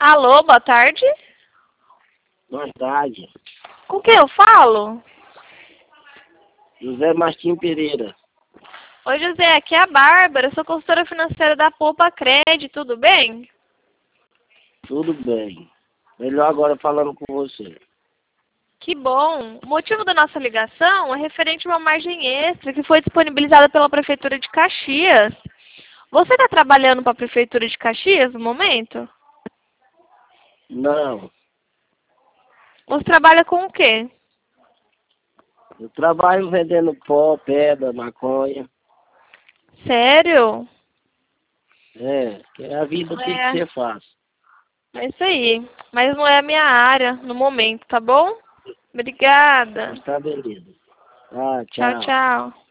Alô, boa tarde. Boa tarde. Com quem eu falo? José Martim Pereira. Oi, José, aqui é a Bárbara, eu sou consultora financeira da Poupa Cred, tudo bem? Tudo bem. Melhor agora falando com você. Que bom. O motivo da nossa ligação é referente a uma margem extra que foi disponibilizada pela Prefeitura de Caxias. Você está trabalhando para a Prefeitura de Caxias no momento? Não, Você trabalha com o quê? eu trabalho vendendo pó, pedra, maconha. Sério? Que a vida tem que É, ser fácil. é isso aí. Mas não é a minha área no momento, tá bom? Obrigada. Mas tá beleza. Ah, Tchau, tchau. tchau.